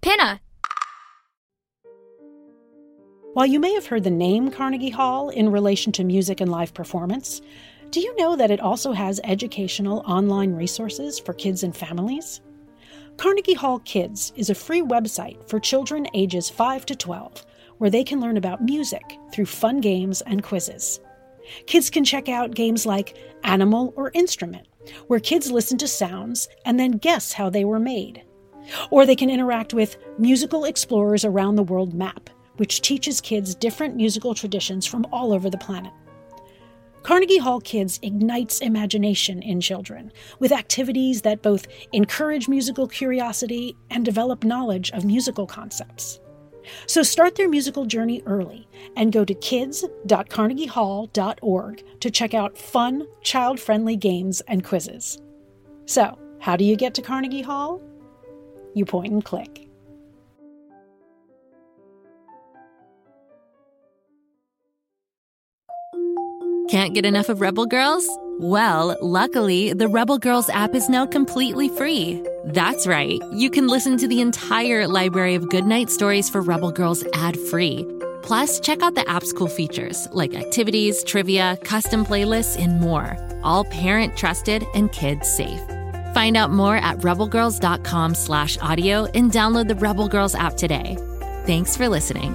Pinna! While you may have heard the name Carnegie Hall in relation to music and live performance, do you know that it also has educational online resources for kids and families? Carnegie Hall Kids is a free website for children ages 5 to 12, where they can learn about music through fun games and quizzes. Kids can check out games like Animal or Instrument, where kids listen to sounds and then guess how they were made. Or they can interact with Musical Explorers Around the World map, which teaches kids different musical traditions from all over the planet. Carnegie Hall Kids ignites imagination in children with activities that both encourage musical curiosity and develop knowledge of musical concepts. So start their musical journey early and go to kids.carnegiehall.org to check out fun, child-friendly games and quizzes. So, how do you get to Carnegie Hall? You point and click. Can't get enough of Rebel Girls? Well, luckily, the Rebel Girls app is now completely free. That's right. You can listen to the entire library of goodnight stories for Rebel Girls ad-free. Plus, check out the app's cool features like activities, trivia, custom playlists, and more. All parent-trusted and kids-safe. Find out more at rebelgirls.com/audio and download the Rebel Girls app today. Thanks for listening.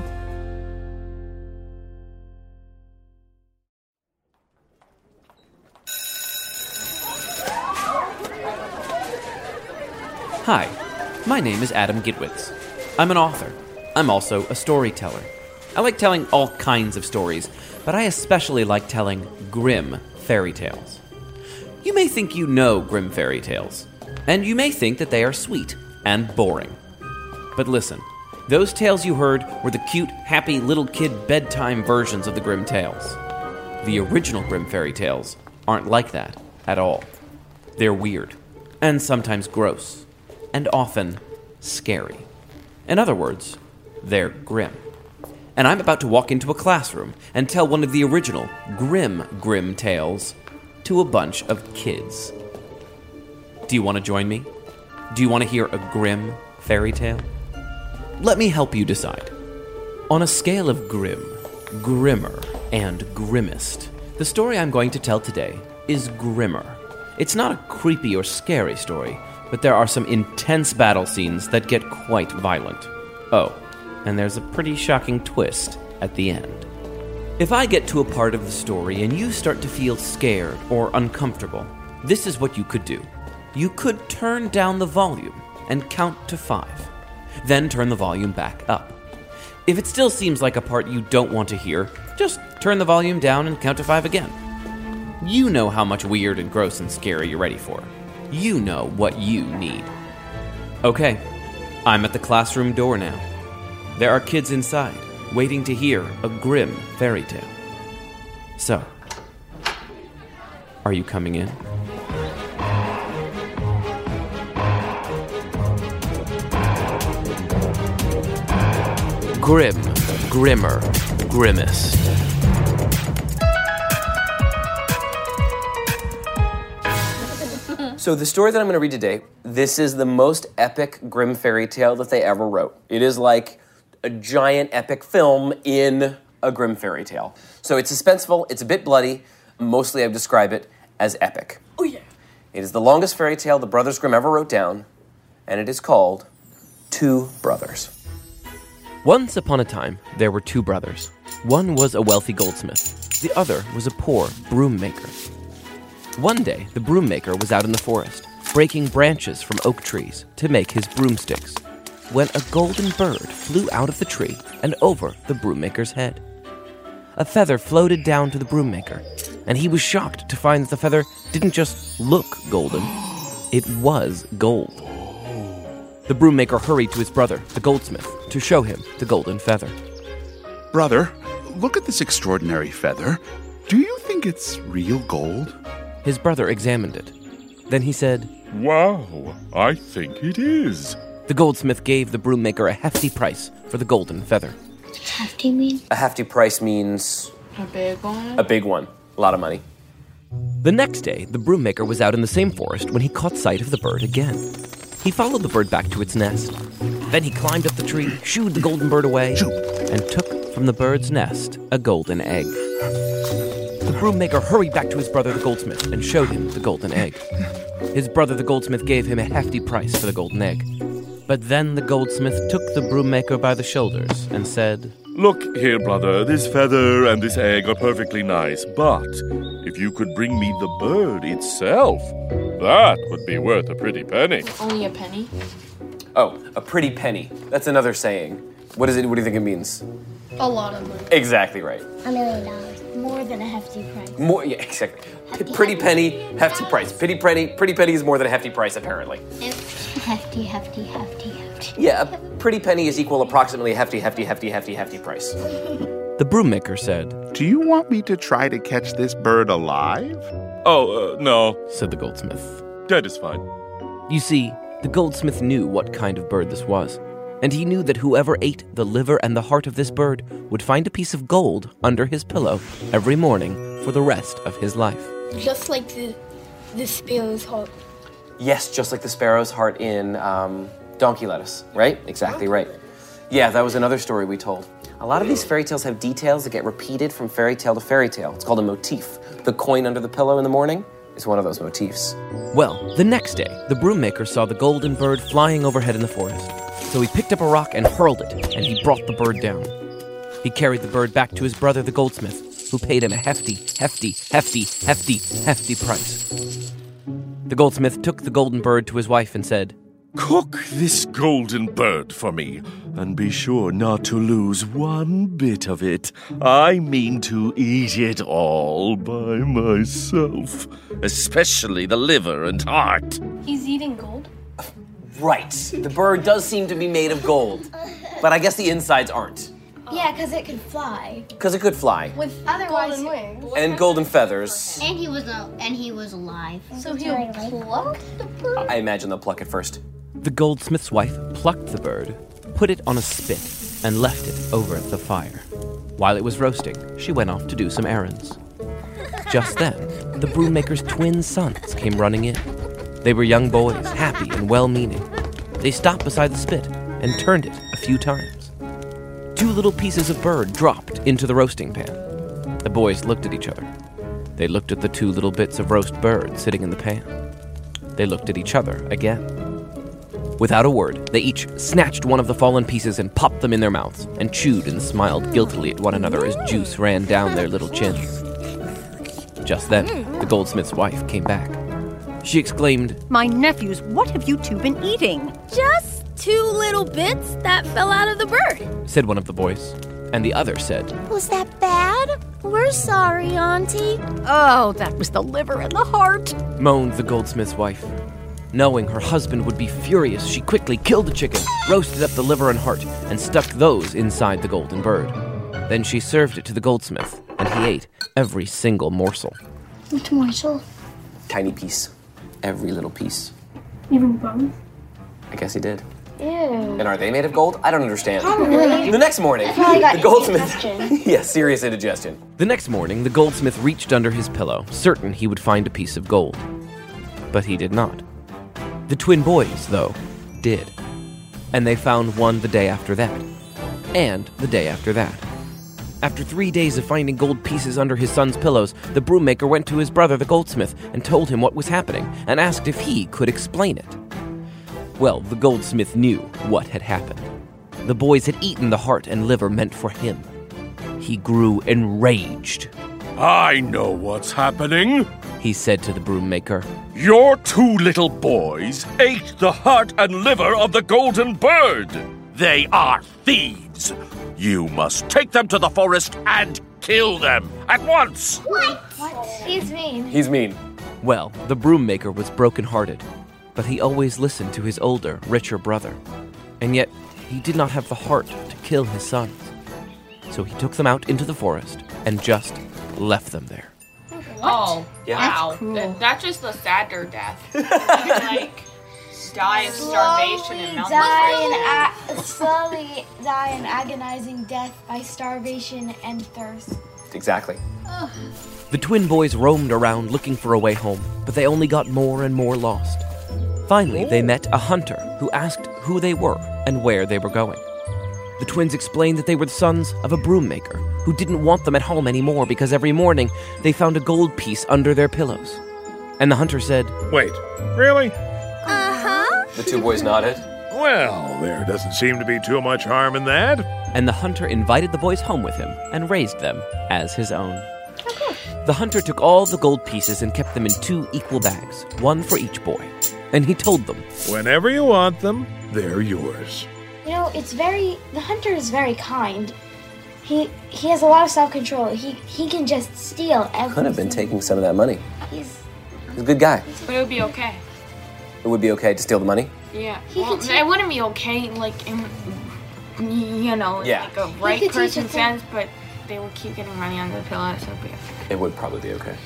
Hi, my name is Adam Gitwitz. I'm an author. I'm also a storyteller. I like telling all kinds of stories, but I especially like telling grim fairy tales. You may think you know grim fairy tales, and you may think that they are sweet and boring. But listen, those tales you heard were the cute, happy little kid bedtime versions of the grim tales. The original grim fairy tales aren't like that at all. They're weird, and sometimes gross, and often scary. In other words, they're grim. And I'm about to walk into a classroom and tell one of the original grim tales to a bunch of kids. Do you want to join me? Do you want to hear a grim fairy tale? Let me help you decide. On a scale of grim, grimmer, and grimmest, the story I'm going to tell today is grimmer. It's not a creepy or scary story, but there are some intense battle scenes that get quite violent. Oh, and there's a pretty shocking twist at the end. If I get to a part of the story and you start to feel scared or uncomfortable, this is what you could do. You could turn down the volume and count to 5. Then turn the volume back up. If it still seems like a part you don't want to hear, just turn the volume down and count to 5 again. You know how much weird and gross and scary you're ready for. You know what you need. Okay, I'm at the classroom door now. There are kids inside, waiting to hear a grim fairy tale. So, are you coming in? Grim, grimmer, grimmest. So the story that I'm going to read today, this is the most epic grim fairy tale that they ever wrote. It is like a giant epic film in a grim fairy tale. So it's suspenseful, it's a bit bloody. Mostly I would describe it as epic. Oh yeah. It is the longest fairy tale the Brothers Grimm ever wrote down, and it is called Two Brothers. Once upon a time, there were 2 brothers. One was a wealthy goldsmith. The other was a poor broom maker. One day, the broom maker was out in the forest, breaking branches from oak trees to make his broomsticks, when a golden bird flew out of the tree and over the broom maker's head. A feather floated down to the broom maker, and he was shocked to find that the feather didn't just look golden, it was gold. The broom maker hurried to his brother, the goldsmith, to show him the golden feather. Brother, look at this extraordinary feather. Do you think it's real gold? His brother examined it. Then he said, Wow, I think it is. The goldsmith gave the broom maker a hefty price for the golden feather. Hefty mean? A hefty price means... A big one? A big one. A lot of money. The next day, the broom maker was out in the same forest when he caught sight of the bird again. He followed the bird back to its nest. Then he climbed up the tree, shooed the golden bird away, and took from the bird's nest a golden egg. The broom maker hurried back to his brother the goldsmith and showed him the golden egg. His brother the goldsmith gave him a hefty price for the golden egg. But then the goldsmith took the broom maker by the shoulders and said, Look here, brother, this feather and this egg are perfectly nice, but if you could bring me the bird itself, that would be worth a pretty penny. Only a penny? Oh, a pretty penny. That's another saying. What is it? What do you think it means? A lot of money. Exactly right. $1 million. More than a hefty price. More, yeah, exactly. Pretty penny, hefty price. Pretty penny is more than a hefty price, apparently. Hefty. Yeah, a pretty penny is equal approximately hefty price. The broom maker said, Do you want me to try to catch this bird alive? Oh, no. said the goldsmith. Dead is fine. You see, the goldsmith knew what kind of bird this was, and he knew that whoever ate the liver and the heart of this bird would find a piece of gold under his pillow every morning for the rest of his life. Just like the sparrow's heart. Yes, just like the sparrow's heart in Donkey Lettuce, right? Exactly right. Yeah, that was another story we told. A lot of these fairy tales have details that get repeated from fairy tale to fairy tale. It's called a motif. The coin under the pillow in the morning is one of those motifs. Well, the next day, the broom maker saw the golden bird flying overhead in the forest. So he picked up a rock and hurled it, and he brought the bird down. He carried the bird back to his brother the goldsmith, who paid him a hefty price. The goldsmith took the golden bird to his wife and said, Cook this golden bird for me, and be sure not to lose one bit of it. I mean to eat it all by myself, especially the liver and heart. He's eating gold? Right. The bird does seem to be made of gold, but I guess the insides aren't. Yeah, because it could fly. Because it could fly. With golden wings. And golden feathers. And he was alive. So he plucked the bird? I imagine they'll pluck it first. The goldsmith's wife plucked the bird, put it on a spit, and left it over the fire. While it was roasting, she went off to do some errands. Just then, the broom maker's twin sons came running in. They were young boys, happy and well-meaning. They stopped beside the spit and turned it a few times. 2 little pieces of bird dropped into the roasting pan. The boys looked at each other. They looked at the 2 little bits of roast bird sitting in the pan. They looked at each other again. Without a word, they each snatched one of the fallen pieces and popped them in their mouths, and chewed and smiled guiltily at one another as juice ran down their little chins. Just then, the goldsmith's wife came back. She exclaimed, My nephews, what have you 2 been eating? Just 2 little bits that fell out of the bird, said one of the boys, and the other said, Was that bad? We're sorry, Auntie. Oh, that was the liver and the heart. moaned the goldsmith's wife. Knowing her husband would be furious, she quickly killed the chicken, roasted up the liver and heart, and stuck those inside the golden bird. Then she served it to the goldsmith, and he ate every single morsel. Which morsel? Tiny piece. Every little piece. Even bones? I guess he did. Ew. And are they made of gold? I don't understand. Probably. The next morning, the goldsmith... yeah, serious indigestion. The next morning, the goldsmith reached under his pillow, certain he would find a piece of gold. But he did not. The twin boys, though, did. And they found one the day after that. And the day after that. After 3 days of finding gold pieces under his son's pillows, the broom maker went to his brother the goldsmith and told him what was happening and asked if he could explain it. Well, the goldsmith knew what had happened. The boys had eaten the heart and liver meant for him. He grew enraged. I know what's happening, he said to the broom maker. Your 2 little boys ate the heart and liver of the golden bird. They are thieves. You must take them to the forest and kill them at once. What? He's mean. He's mean. Well, the broom maker was broken-hearted, but he always listened to his older, richer brother. And yet, he did not have the heart to kill his sons. So he took them out into the forest and just left them there. Oh, Yeah. wow. That's just a sadder death. Like, die of starvation and malnutrition. Slowly die an agonizing death by starvation and thirst. Exactly. The twin boys roamed around looking for a way home, but they only got more and more lost. Finally, they met a hunter who asked who they were and where they were going. The twins explained that they were the sons of a broom maker who didn't want them at home anymore because every morning they found a gold piece under their pillows. And the hunter said, "Wait, really?" Uh-huh. The two boys nodded. "Well, there doesn't seem to be too much harm in that." And the hunter invited the boys home with him and raised them as his own. The hunter took all the gold pieces and kept them in 2 equal bags, one for each boy. And he told them, "Whenever you want them, they're yours." You know, the hunter is very kind. He has a lot of self-control. He can just steal everything. Could have been taking some of that money. He's a good guy. But it would be okay. It would be okay to steal the money? Yeah. Well, it wouldn't be okay, like, in, like a right person sense, but they would keep getting money under the pillow, so it would be okay. It would probably be okay.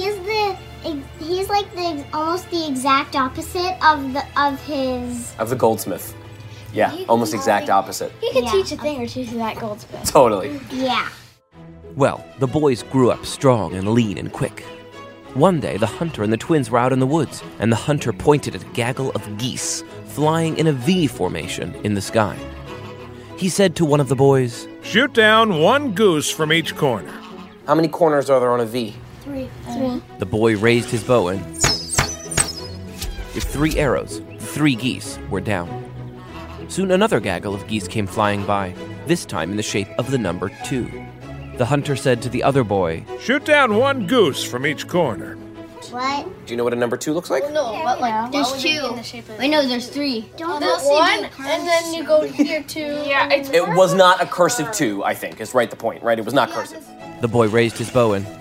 He's like almost the exact opposite of the goldsmith. Yeah, almost exact opposite. He could teach a thing or two to that goldsmith. Totally. Yeah. Well, the boys grew up strong and lean and quick. One day, the hunter and the twins were out in the woods, and the hunter pointed at a gaggle of geese flying in a V formation in the sky. He said to one of the boys, "Shoot down 1 goose from each corner." How many corners are there on a V? 3. The boy raised his bow and, with 3 arrows, the 3 geese were down. Soon another gaggle of geese came flying by, this time in the shape of the number 2. The hunter said to the other boy, "Shoot down 1 goose from each corner." What? Do you know what a number 2 looks like? No, but like There's 2. I know there's 3. Don't one, and then you go here 2. Yeah, It was not a cursive 2, I think, is right the point, right? It was not cursive. The boy raised his bow and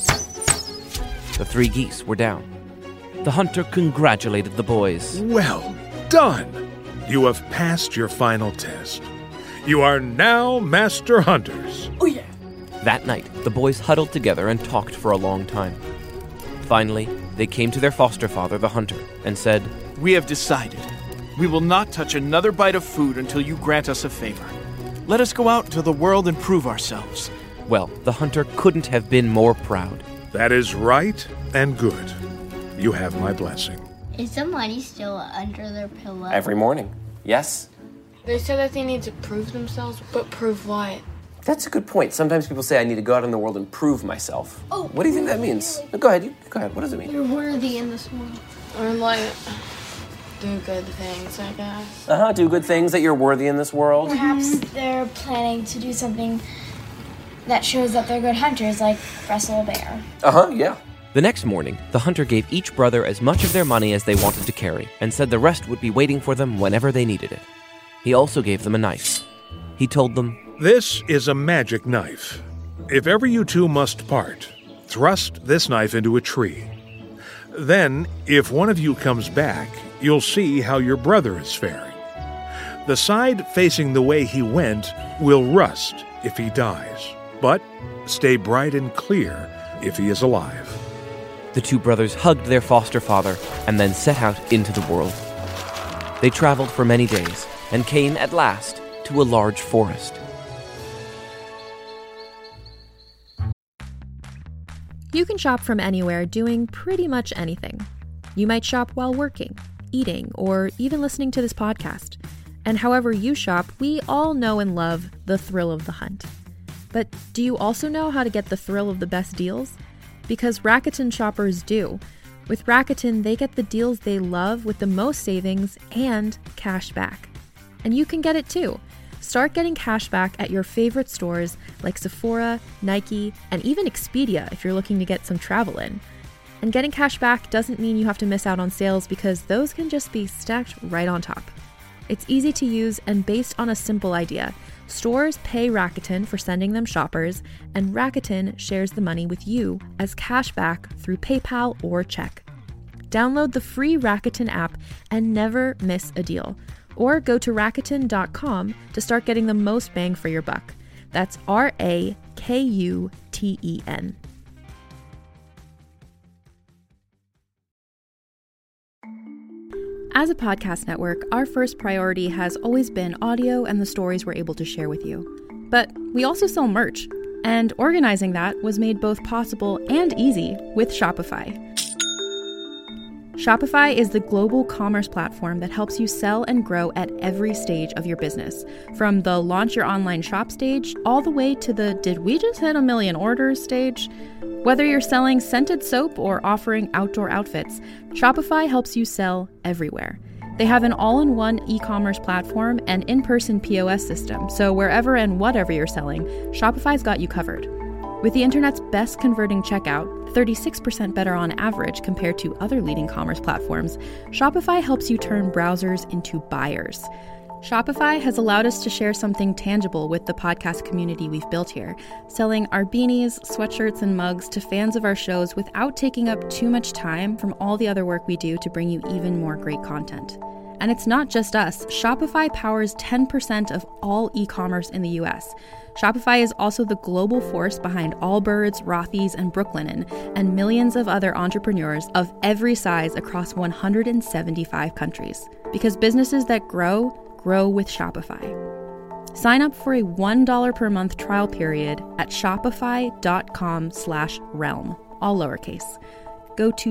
the 3 geese were down. The hunter congratulated the boys. "Well done! You have passed your final test. You are now master hunters." Oh, yeah. That night, the boys huddled together and talked for a long time. Finally, they came to their foster father, the hunter, and said, "We have decided. We will not touch another bite of food until you grant us a favor. Let us go out into the world and prove ourselves." Well, the hunter couldn't have been more proud. "That is right and good. You have my blessing." Is the money still under their pillow? Every morning. Yes? They said that they need to prove themselves, but prove what? That's a good point. Sometimes people say I need to go out in the world and prove myself. Oh. What do you think that means? Go ahead. What does it mean? You're worthy in this world. Or like, do good things, I guess. Do good things that you're worthy in this world. Perhaps they're planning to do something that shows that they're good hunters, like wrestle a bear. Yeah. The next morning, the hunter gave each brother as much of their money as they wanted to carry and said the rest would be waiting for them whenever they needed it. He also gave them a knife. He told them, "This is a magic knife. If ever you two must part, thrust this knife into a tree. Then, if one of you comes back, you'll see how your brother is faring. The side facing the way he went will rust if he dies, but stay bright and clear if he is alive." The 2 brothers hugged their foster father and then set out into the world. They traveled for many days and came at last to a large forest. You can shop from anywhere doing pretty much anything. You might shop while working, eating, or even listening to this podcast. And however you shop, we all know and love the thrill of the hunt. But do you also know how to get the thrill of the best deals? Because Rakuten shoppers do. With Rakuten, they get the deals they love with the most savings and cash back. And you can get it too. Start getting cash back at your favorite stores like Sephora, Nike, and even Expedia if you're looking to get some travel in. And getting cash back doesn't mean you have to miss out on sales because those can just be stacked right on top. It's easy to use and based on a simple idea. Stores pay Rakuten for sending them shoppers, and Rakuten shares the money with you as cash back through PayPal or check. Download the free Rakuten app and never miss a deal. Or go to Rakuten.com to start getting the most bang for your buck. That's Rakuten. As a podcast network, our first priority has always been audio and the stories we're able to share with you. But we also sell merch, and organizing that was made both possible and easy with Shopify. Shopify is the global commerce platform that helps you sell and grow at every stage of your business. From the launch your online shop stage, all the way to the did we just hit 1 million orders stage? Whether you're selling scented soap or offering outdoor outfits, Shopify helps you sell everywhere. They have an all-in-one e-commerce platform and in-person POS system, so wherever and whatever you're selling, Shopify's got you covered. With the internet's best converting checkout, 36% better on average compared to other leading commerce platforms, Shopify helps you turn browsers into buyers. Shopify has allowed us to share something tangible with the podcast community we've built here, selling our beanies, sweatshirts, and mugs to fans of our shows without taking up too much time from all the other work we do to bring you even more great content. And it's not just us. Shopify powers 10% of all e-commerce in the US. Shopify is also the global force behind Allbirds, Rothy's, and Brooklinen, and millions of other entrepreneurs of every size across 175 countries. Because businesses that grow with Shopify. Sign up for a $1 per month trial period at shopify.com/realm, all lowercase. Go to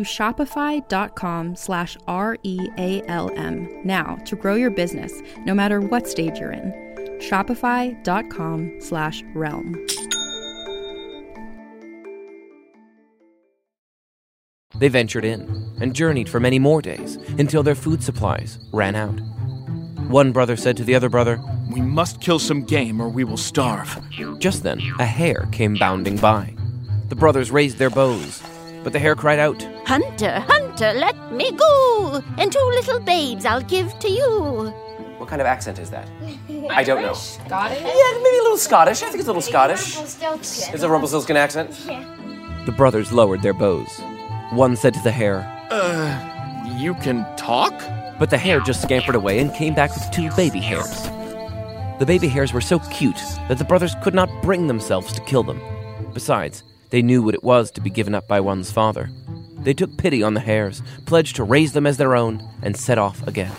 shopify.com/REALM now to grow your business, no matter what stage you're in. Shopify.com/realm. They ventured in and journeyed for many more days until their food supplies ran out. One brother said to the other brother, "We must kill some game or we will starve." Just then, a hare came bounding by. The brothers raised their bows, but the hare cried out, "Hunter, hunter, let me go, and 2 little babes I'll give to you." What kind of accent is that? I don't know. Scottish? Yeah, maybe a little Scottish. I think it's a little Scottish. It's a Rumpelstiltskin accent. The brothers lowered their bows. One said to the hare, You can talk? But the hare just scampered away and came back with 2 baby hares. The baby hares were so cute that the brothers could not bring themselves to kill them. Besides, they knew what it was to be given up by one's father. They took pity on the hares, pledged to raise them as their own, and set off again.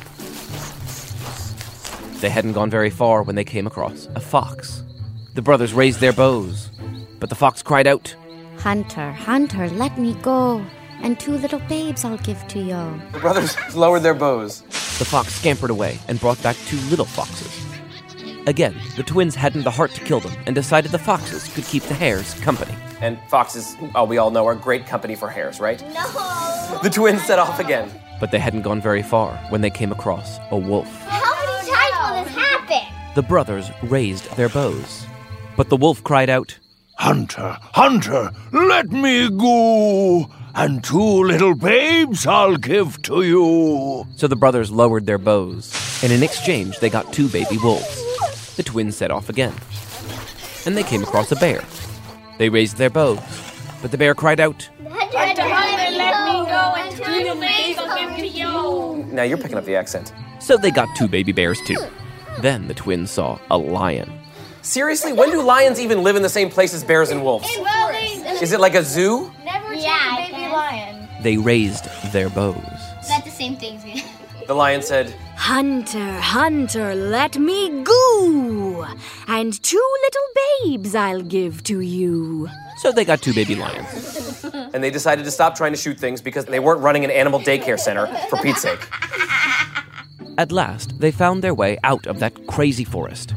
They hadn't gone very far when they came across a fox. The brothers raised their bows, but the fox cried out, "Hunter, hunter, let me go, and 2 little babes I'll give to you." The brothers lowered their bows. The fox scampered away and brought back 2 little foxes. Again, the twins hadn't the heart to kill them and decided the foxes could keep the hares company. And foxes, we all know, are great company for hares, right? No. The twins set off again. But they hadn't gone very far when they came across a wolf. How many times will this happen? The brothers raised their bows, but the wolf cried out, "Hunter, hunter, let me go, and 2 little babes I'll give to you." So the brothers lowered their bows, and in exchange they got 2 baby wolves. The twins set off again, and they came across a bear. They raised their bows, but the bear cried out, Hunter, let me go, and 2 little babes I'll give to you. Now you're picking up the accent. So they got 2 baby bears too. Then the twins saw a lion. Seriously, when do lions even live in the same place as bears and wolves? Is it like a zoo? Never take a baby lion. They raised their bows. That's the same thing. The lion said, "Hunter, hunter, let me go, and 2 little babes I'll give to you." So they got 2 baby lions. And they decided to stop trying to shoot things because they weren't running an animal daycare center, for Pete's sake. At last, they found their way out of that crazy forest.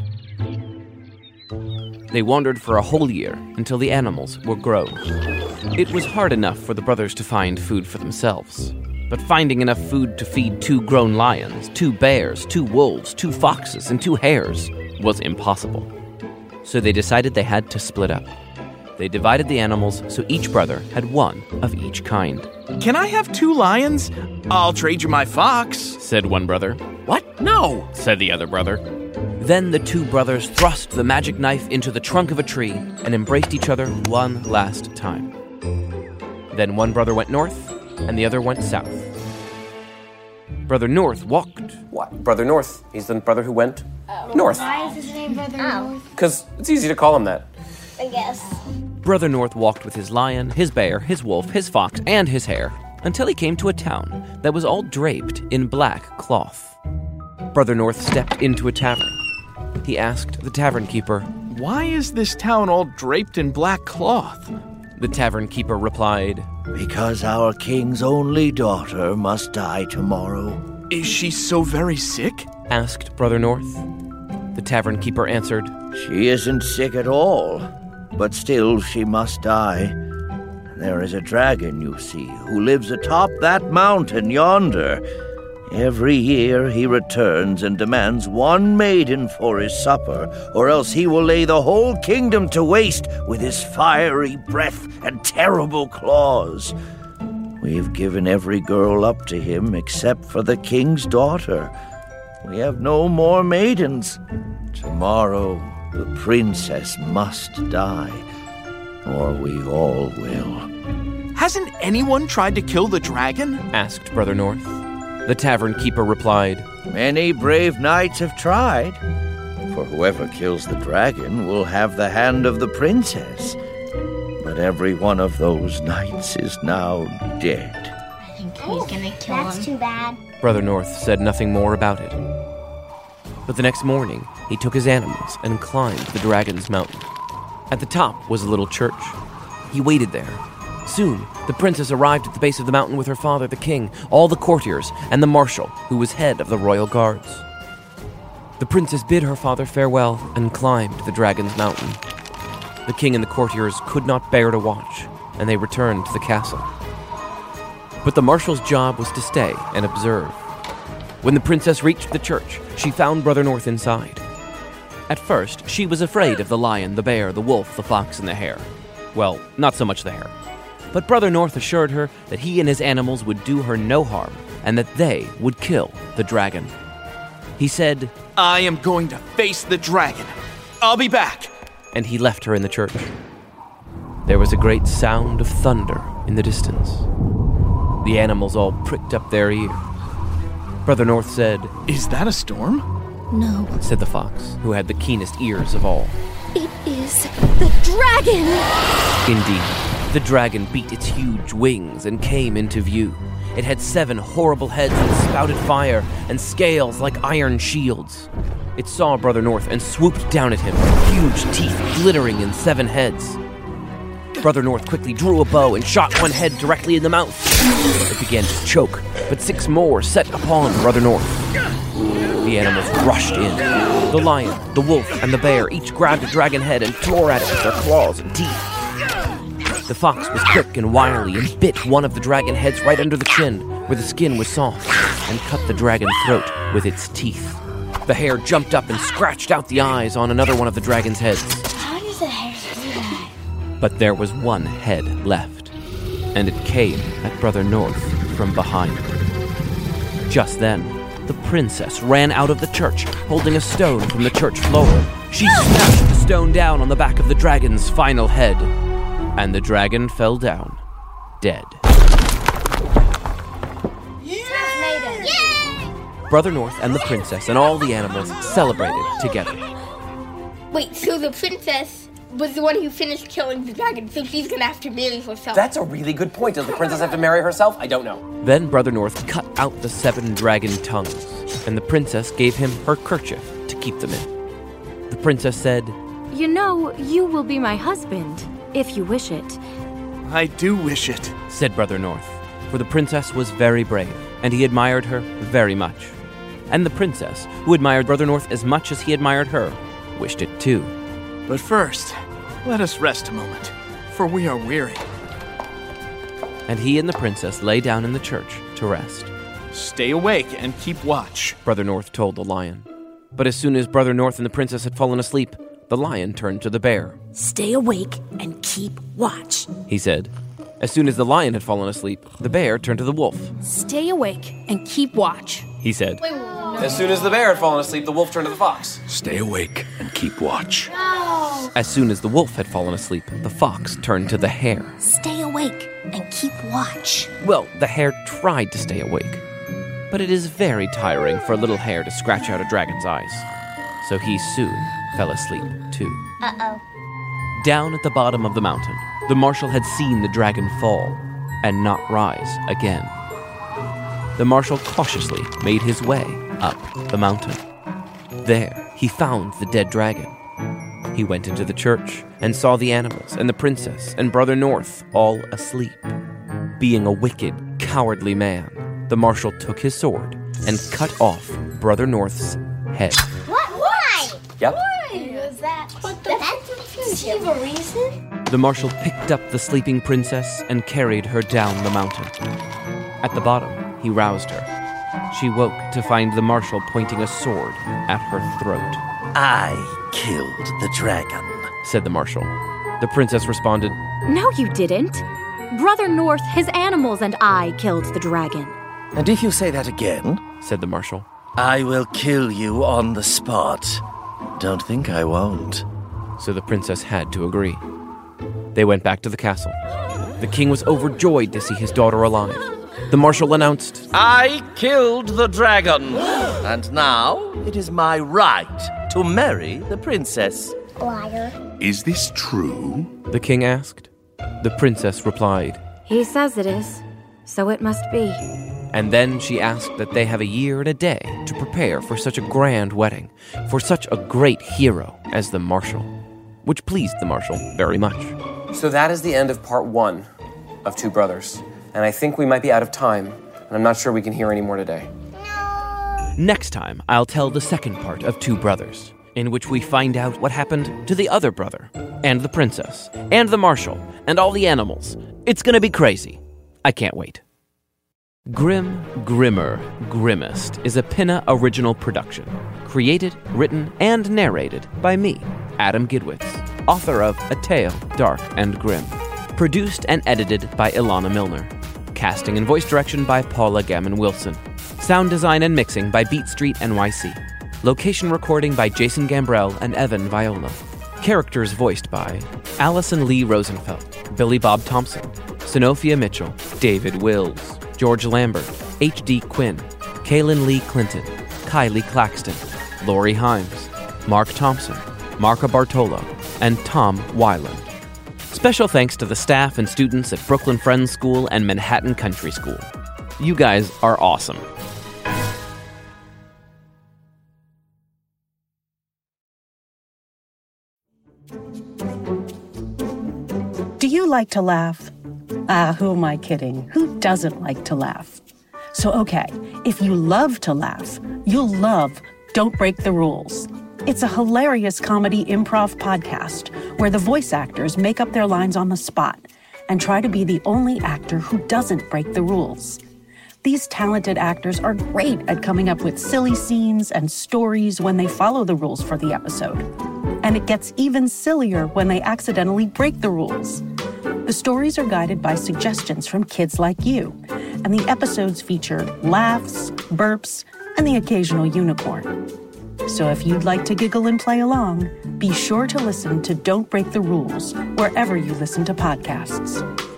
They wandered for a whole year until the animals were grown. It was hard enough for the brothers to find food for themselves, but finding enough food to feed 2 grown lions, 2 bears, 2 wolves, 2 foxes, and 2 hares was impossible. So they decided they had to split up. They divided the animals so each brother had 1 of each kind. "Can I have 2 lions? I'll trade you my fox," said one brother. "What? No," said the other brother. Then the 2 brothers thrust the magic knife into the trunk of a tree and embraced each other one last time. Then one brother went north and the other went south. Brother North walked. What? Brother North. He's the brother who went north. Why is his name Brother North? Because it's easy to call him that. I guess. Brother North walked with his lion, his bear, his wolf, his fox, and his hare until he came to a town that was all draped in black cloth. Brother North stepped into a tavern. He asked the tavern keeper, "Why is this town all draped in black cloth?" The tavern keeper replied, Because our king's only daughter must die tomorrow. Is she so very sick? Asked Brother North. The tavern keeper answered, She isn't sick at all, but still she must die. There is a dragon, you see, who lives atop that mountain yonder. Every year he returns and demands one maiden for his supper, or else he will lay the whole kingdom to waste with his fiery breath and terrible claws. We've given every girl up to him except for the king's daughter. We have no more maidens. Tomorrow the princess must die, or we all will. Hasn't anyone tried to kill the dragon? Asked Brother North. The tavern keeper replied, Many brave knights have tried, for whoever kills the dragon will have the hand of the princess. But every one of those knights is now dead. I think he's gonna kill him. That's too bad. Brother North said nothing more about it. But the next morning, he took his animals and climbed the dragon's mountain. At the top was a little church. He waited there. Soon, the princess arrived at the base of the mountain with her father, the king, all the courtiers, and the marshal, who was head of the royal guards. The princess bid her father farewell and climbed the dragon's mountain. The king and the courtiers could not bear to watch, and they returned to the castle. But the marshal's job was to stay and observe. When the princess reached the church, she found Brother North inside. At first, she was afraid of the lion, the bear, the wolf, the fox, and the hare. Well, not so much the hare. But Brother North assured her that he and his animals would do her no harm, and that they would kill the dragon. He said, I am going to face the dragon. I'll be back. And he left her in the church. There was a great sound of thunder in the distance. The animals all pricked up their ears. Brother North said, Is that a storm? No, said the fox, who had the keenest ears of all. it is the dragon! Indeed, the dragon beat its huge wings and came into view. It had 7 horrible heads that spouted fire and scales like iron shields. It saw Brother North and swooped down at him, huge teeth glittering in 7 heads. Brother North quickly drew a bow and shot one head directly in the mouth. It began to choke, but 6 more set upon Brother North. The animals rushed in. The lion, the wolf, and the bear each grabbed a dragon head and tore at it with their claws and teeth. The fox was quick and wily and bit one of the dragon heads right under the chin, where the skin was soft, and cut the dragon's throat with its teeth. The hare jumped up and scratched out the eyes on another one of the dragon's heads. How does a hare do that? But there was one head left, and it came at Brother North from behind. Just then, the princess ran out of the church, holding a stone from the church floor. She smashed the stone down on the back of the dragon's final head, and the dragon fell down, dead. Brother North and the princess and all the animals celebrated together. Wait, so the princess was the one who finished killing the dragon, so she's gonna have to marry herself. That's a really good point. Does the princess have to marry herself? I don't know. Then Brother North cut out the 7 dragon tongues, and the princess gave him her kerchief to keep them in. The princess said, You know, you will be my husband, if you wish it. I do wish it, said Brother North, for the princess was very brave, and he admired her very much. And the princess, who admired Brother North as much as he admired her, wished it too. But first, let us rest a moment, for we are weary. And he and the princess lay down in the church to rest. Stay awake and keep watch, Brother North told the lion. But as soon as Brother North and the princess had fallen asleep, the lion turned to the bear. Stay awake and keep watch, he said. As soon as the lion had fallen asleep, the bear turned to the wolf. Stay awake and keep watch, he said. As soon as the bear had fallen asleep, the wolf turned to the fox. Stay awake and keep watch. As soon as the wolf had fallen asleep, the fox turned to the hare. Stay awake and keep watch. Well, the hare tried to stay awake, but it is very tiring for a little hare to scratch out a dragon's eyes. So he soon fell asleep too. Uh-oh. Down at the bottom of the mountain, the marshal had seen the dragon fall and not rise again. The marshal cautiously made his way up the mountain. There, he found the dead dragon. He went into the church and saw the animals and the princess and Brother North all asleep. being a wicked, cowardly man, the marshal took his sword and cut off Brother North's head. What? Why? Yep. Why was that? Does he have a reason? The marshal picked up the sleeping princess and carried her down the mountain. At the bottom, he roused her. She woke to find the marshal pointing a sword at her throat. I killed the dragon, said the marshal. The princess responded, No, you didn't. Brother North, his animals, and I killed the dragon. And if you say that again, said the marshal, I will kill you on the spot. Don't think I won't. So the princess had to agree. They went back to the castle. The king was overjoyed to see his daughter alive. The marshal announced, I killed the dragon, and now it is my right to marry the princess. Liar. Is this true? The king asked. The princess replied, He says it is, so it must be. And then she asked that they have a year and a day to prepare for such a grand wedding, for such a great hero as the marshal, which pleased the marshal very much. So that is the end of part 1 of Two Brothers. And I think we might be out of time, and I'm not sure we can hear any more today. Next time, I'll tell the second part of Two Brothers, in which we find out what happened to the other brother, and the princess, and the marshal, and all the animals. It's gonna be crazy. I can't wait. Grim, Grimmer, Grimmest is a Pinna original production. Created, written, and narrated by me, Adam Gidwitz, author of A Tale, Dark and Grim. Produced and edited by Ilana Milner. Casting and voice direction by Paula Gammon-Wilson. Sound design and mixing by Beat Street NYC. Location recording by Jason Gambrell and Evan Viola. Characters voiced by Allison Lee Rosenfeld, Billy Bob Thompson, Sonophia Mitchell, David Wills, George Lambert, H.D. Quinn, Kaylin Lee Clinton, Kylie Claxton, Lori Himes, Mark Thompson, Marco Bartolo, and Tom Weiland. Special thanks to the staff and students at Brooklyn Friends School and Manhattan Country School. You guys are awesome. Do you like to laugh? Who am I kidding? Who doesn't like to laugh? So, okay, if you love to laugh, you'll love Don't Break the Rules. It's a hilarious comedy improv podcast where the voice actors make up their lines on the spot and try to be the only actor who doesn't break the rules. These talented actors are great at coming up with silly scenes and stories when they follow the rules for the episode. And it gets even sillier when they accidentally break the rules. The stories are guided by suggestions from kids like you, and the episodes feature laughs, burps, and the occasional unicorn. So if you'd like to giggle and play along, be sure to listen to Don't Break the Rules wherever you listen to podcasts.